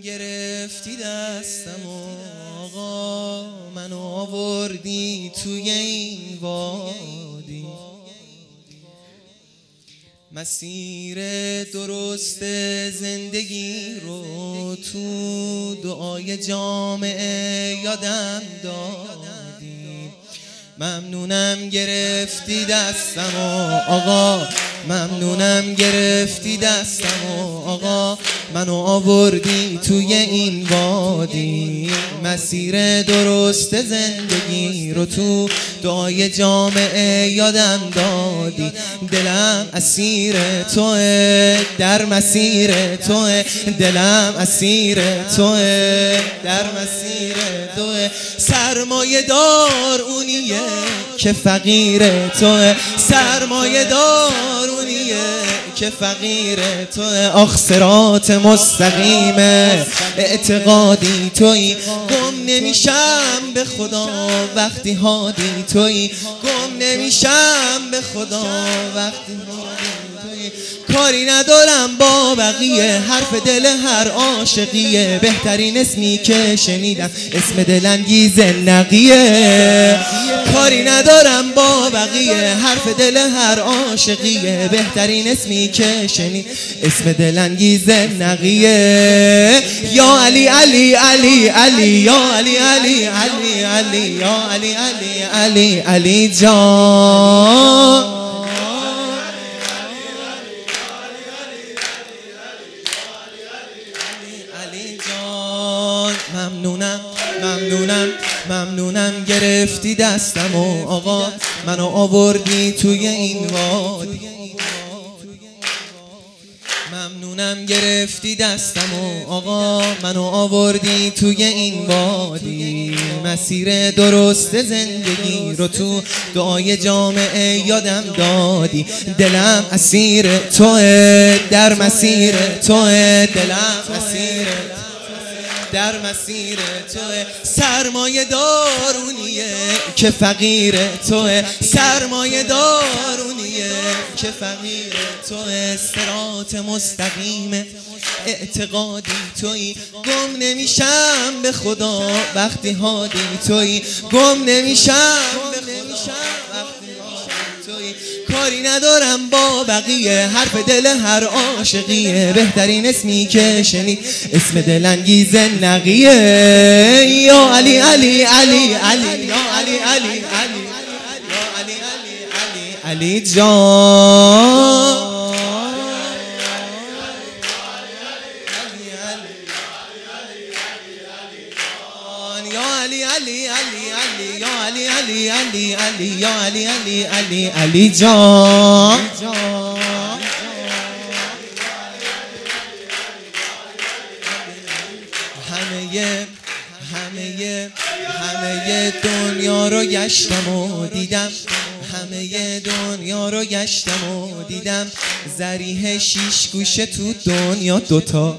گرفتی دستم و آقا منو آوردی توی این وادی، مسیر درست زندگی رو تو دعای جامعه یادم دادی. ممنونم گرفتی دستم و آقا، ممنونم گرفتی دستم و آقا منو آوردی توی این وادی، مسیر درست زندگی رو تو دعای جامعه یادم دادی. دلم اسیر توه، در مسیر توه، دلم اسیر توه، در مسیر توه. سرمایه دار اونیه که فقیر توه، سرمایه دار اونیه که فقیر توه. آخ صراط مستقیمه اعتقادی تویی، گم نمیشم به خدا وقتی هادی تویی، گم نمیشم به خدا وقتی هادی تویی. کاری ندارم با بقیه، حرف دل هر عاشقیه، بهترین اسمی که شنیدم اسم دلانگیز نقیه. کاری ندارم با بقیه، حرف دل هر عاشقیه، بهترین اسمی که شنید اسم دلانگیز نقیه. یا علی علی علی علی، یا علی علی علی علی، یا علی علی علی علی جان. ممنونم ممنونم ممنونم گرفتی دستم و آقا منو آوردی توی این وادی، ممنونم گرفتی دستم و آقا منو آوردی توی این وادی، مسیر درست زندگی رو تو دعای جامعه یادم دادی. دلم اسیر توه، در مسیر توه، دلم اسیر در مسیر توه. سرمایه دارونیه که فقیر توه، سرمایه دارونیه که فقیر توه. صراط مستقیم اعتقادی تویی، گم نمیشم به خدا وقتی هادی تویی، گم نمیشم به خدا وقتی هادی تویی. کاری ندارم با بقیه، حرف دل هر عاشقیه، بهترین اسمی که شنید اسم دلانگیز نقیه. یا علی علی علی علی، یا علی علی علی، یا علی علی علی علی جان. یا علی علی علی علی، یا علی علی علی علی، یا علی علی علی علی جان. همه دنیا رو گشتم و دیدم، همه دنیا رو گشتم و دیدم، ذریح شیش گوشه تو دنیا دوتا.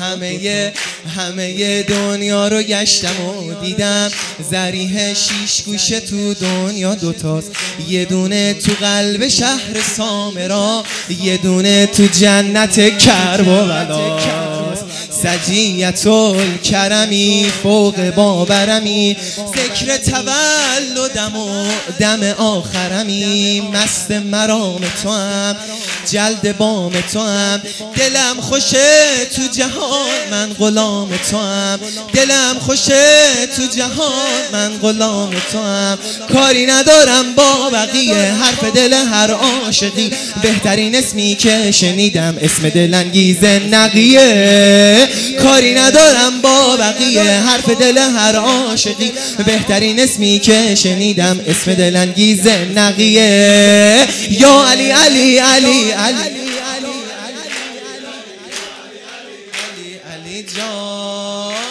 همه دنیا رو گشتم و دیدم، ذریح شیش گوشه تو دنیا دوتاست. یه دونه تو قلب شهر سامرا، یه دونه تو جنت کربلاست. سجیت الکرمی فوق باورمی، ذکر تولدم و دم آخرمی. مست مرام تو هم جلد بام تو هم، دلم خوشه تو جهان من غلام تو هم، دلم خوشه تو جهان من غلام تو هم. کاری ندارم با بقیه، حرف دل هر عاشقی، بهترین اسمی که شنیدم اسم دلانگیز نقیه. کاری ندارم با بقیه، حرف دل هر عاشقی، بهترین اسمی که شنیدم اسم دلانگیز نقیه. یا علی علی علی علی علی جان.